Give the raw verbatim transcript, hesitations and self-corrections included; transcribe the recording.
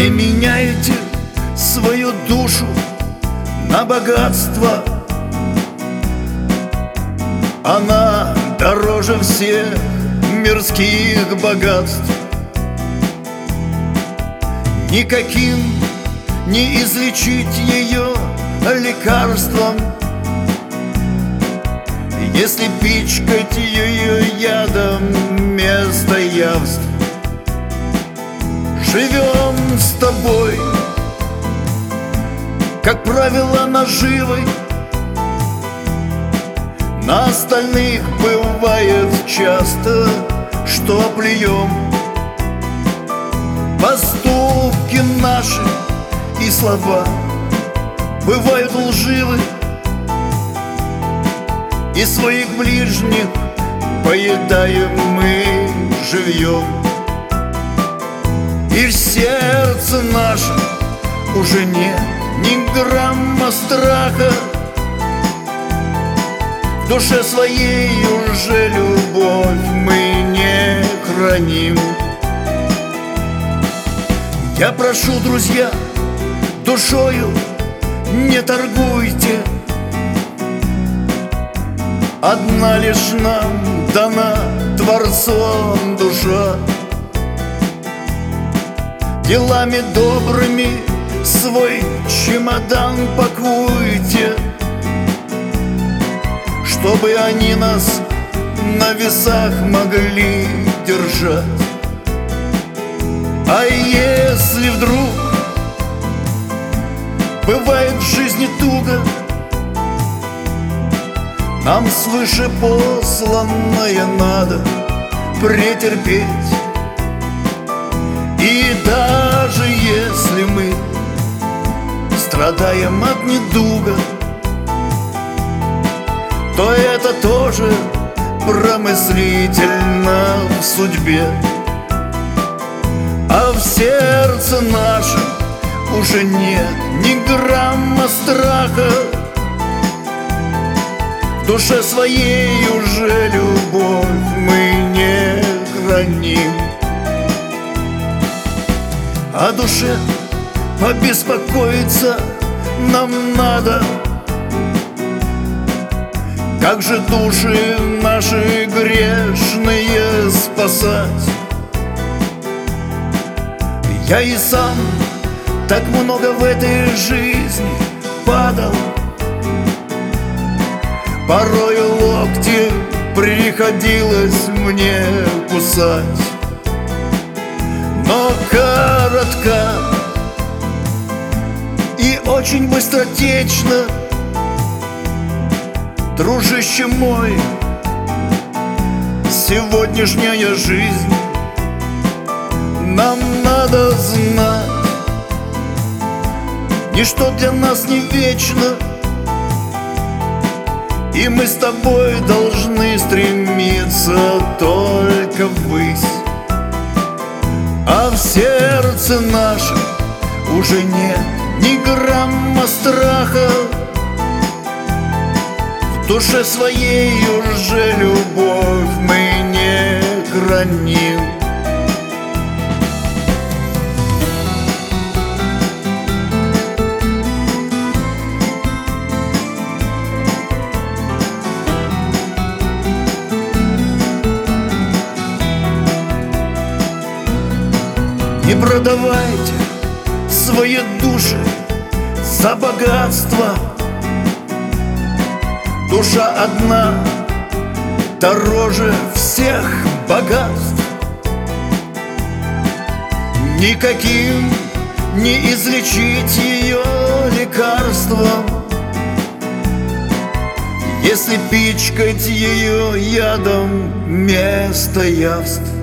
Не меняйте свою душу на богатство, она дороже всех мирских богатств. Никаким не излечить ее лекарством, если пичкать ее ядом вместо явств. Живем с тобой, как правило, наживой. На остальных бывает часто, что оплюем. Поступки наши и слова бывают лживы, и своих ближних поедаем мы живьем. И в сердце нашем уже нет ни грамма страха, в душе своей уже любовь мы не храним. Я прошу, друзья, душою не торгуйте, одна лишь нам дана Творцом душа. Делами добрыми свой чемодан пакуйте, чтобы они нас на весах могли держать. А если вдруг бывает в жизни туго, нам свыше посланное надо претерпеть. И даже если мы страдаем от недуга, то это тоже промыслительно в судьбе. А в сердце нашем уже нет ни грамма страха, в душе своей уже любовь мы не храним. О душе побеспокоиться нам надо, как же души наши грешные спасать? Я и сам так много в этой жизни падал, порою локти приходилось мне кусать. Но коротко и очень быстротечно, дружище мой, сегодняшняя жизнь. Нам надо знать, ничто для нас не вечно, и мы с тобой должны стремиться только ввысь. А в сердце нашем уже нет ни грамма страха, в душе своей уже любовь мы не храним. Не продавайте свои души за богатство, душа одна дороже всех богатств. Никаким не излечить ее лекарством, если пичкать ее ядом вместо явств.